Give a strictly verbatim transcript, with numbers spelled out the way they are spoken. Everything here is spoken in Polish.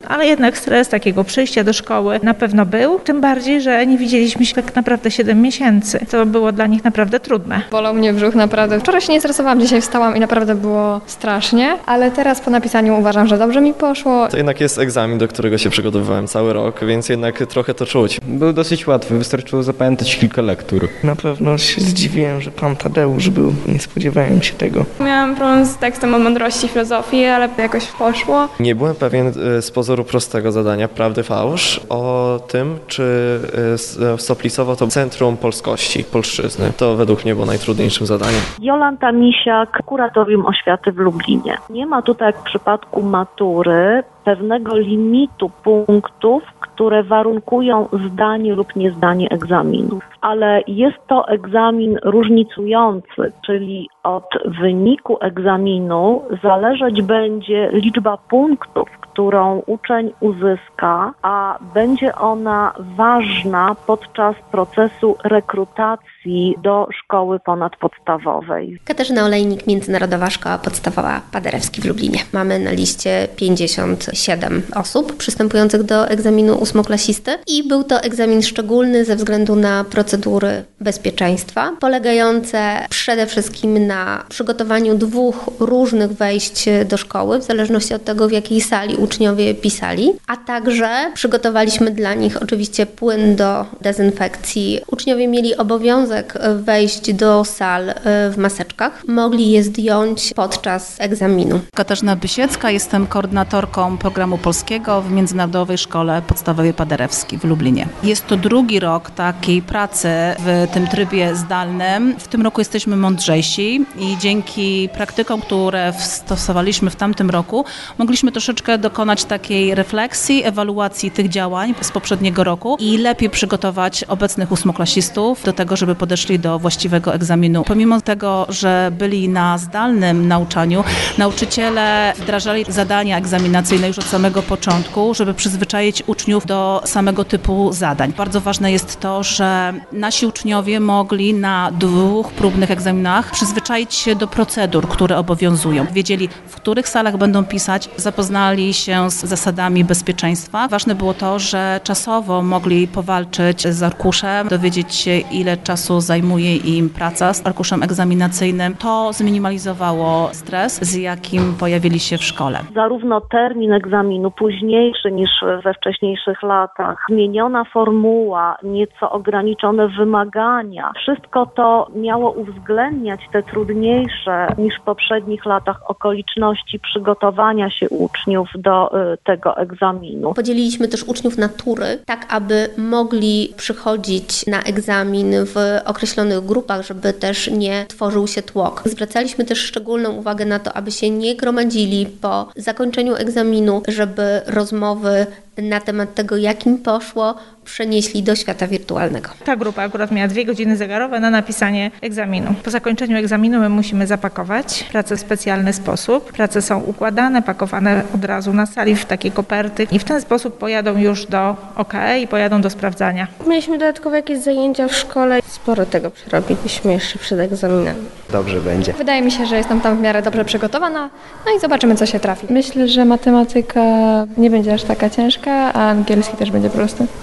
ale jednak stres takiego przyjścia do szkoły na pewno był, tym bardziej, że nie widzieliśmy się tak naprawdę siedem miesięcy. To było dla nich naprawdę trudne. Bolał mnie brzuch naprawdę. Wczoraj się nie stresowałam, dzisiaj wstałam i naprawdę było strasznie, ale teraz po napisaniu uważam, że dobrze mi poszło. To jednak jest egzamin, do którego się przygotowywałem cały rok, więc jednak trochę to czuć. Był dosyć łatwy, wystarczyło zapamiętać kilka lektur. Na pewno się zdziwiłem, że pan Tadeusz był, nie spodziewałem się tego. Miałam problem z tekstem o mądrości filozofii, ale jakoś poszło. Nie byłem pewien z pozoru prostego zadania, prawdy fałsz, o tym, czy Soplicowo to centrum polskości, polszczyzny. To według mnie było najtrudniejszym zadaniem. Jolanta Misiak, Kuratorium Oświaty w Lublinie. Nie ma tutaj jak w przypadku matury pewnego limitu punktów, które warunkują zdanie lub niezdanie egzaminów. Ale jest to egzamin różnicujący, czyli od wyniku egzaminu zależeć będzie liczba punktów, którą uczeń uzyska, a będzie ona ważna podczas procesu rekrutacji do szkoły ponadpodstawowej. Katarzyna Olejnik, Międzynarodowa Szkoła Podstawowa Paderewski w Lublinie. Mamy na liście pięćdziesiąt siedem osób przystępujących do egzaminu ósmoklasisty i był to egzamin szczególny ze względu na procedury bezpieczeństwa, polegające przede wszystkim na przygotowaniu dwóch różnych wejść do szkoły, w zależności od tego, w jakiej sali uczniowie pisali, a także przygotowaliśmy dla nich oczywiście płyn do dezynfekcji. Uczniowie mieli obowiązek wejść do sal w maseczkach. Mogli je zdjąć podczas egzaminu. Katarzyna Bysiecka, jestem koordynatorką programu polskiego w Międzynarodowej Szkole Podstawowej Paderewski w Lublinie. Jest to drugi rok takiej pracy w tym trybie zdalnym. W tym roku jesteśmy mądrzejsi i dzięki praktykom, które stosowaliśmy w tamtym roku, mogliśmy troszeczkę dokonać takiej refleksji, ewaluacji tych działań z poprzedniego roku i lepiej przygotować obecnych ósmoklasistów do tego, żeby podeszli do właściwego egzaminu. Pomimo tego, że byli na zdalnym nauczaniu, nauczyciele wdrażali zadania egzaminacyjne już od samego początku, żeby przyzwyczaić uczniów do samego typu zadań. Bardzo ważne jest to, że nasi uczniowie mogli na dwóch próbnych egzaminach przyzwyczaić się do procedur, które obowiązują. Wiedzieli, w których salach będą pisać, zapoznali się z zasadami bezpieczeństwa. Ważne było to, że czasowo mogli powalczyć z arkuszem, dowiedzieć się, ile czasu zajmuje im praca z arkuszem egzaminacyjnym. To zminimalizowało stres, z jakim pojawili się w szkole. Zarówno termin egzaminu późniejszy niż we wcześniejszych latach, zmieniona formuła, nieco ograniczone wymagania. Wszystko to miało uwzględniać te trudniejsze niż w poprzednich latach okoliczności przygotowania się uczniów do y, tego egzaminu. Podzieliliśmy też uczniów na tury, tak aby mogli przychodzić na egzamin w określonych grupach, żeby też nie tworzył się tłok. Zwracaliśmy też szczególną uwagę na to, aby się nie gromadzili po zakończeniu egzaminu, żeby rozmowy na temat tego, jak im poszło, przenieśli do świata wirtualnego. Ta grupa akurat miała dwie godziny zegarowe na napisanie egzaminu. Po zakończeniu egzaminu my musimy zapakować pracę w specjalny sposób. Prace są układane, pakowane od razu na sali w takie koperty i w ten sposób pojadą już do O K E i pojadą do sprawdzania. Mieliśmy dodatkowo jakieś zajęcia w szkole. Sporo tego przerobiliśmy jeszcze przed egzaminem. Dobrze będzie. Wydaje mi się, że jestem tam w miarę dobrze przygotowana, no i zobaczymy, co się trafi. Myślę, że matematyka nie będzie aż taka ciężka, a angielski też będzie prosty.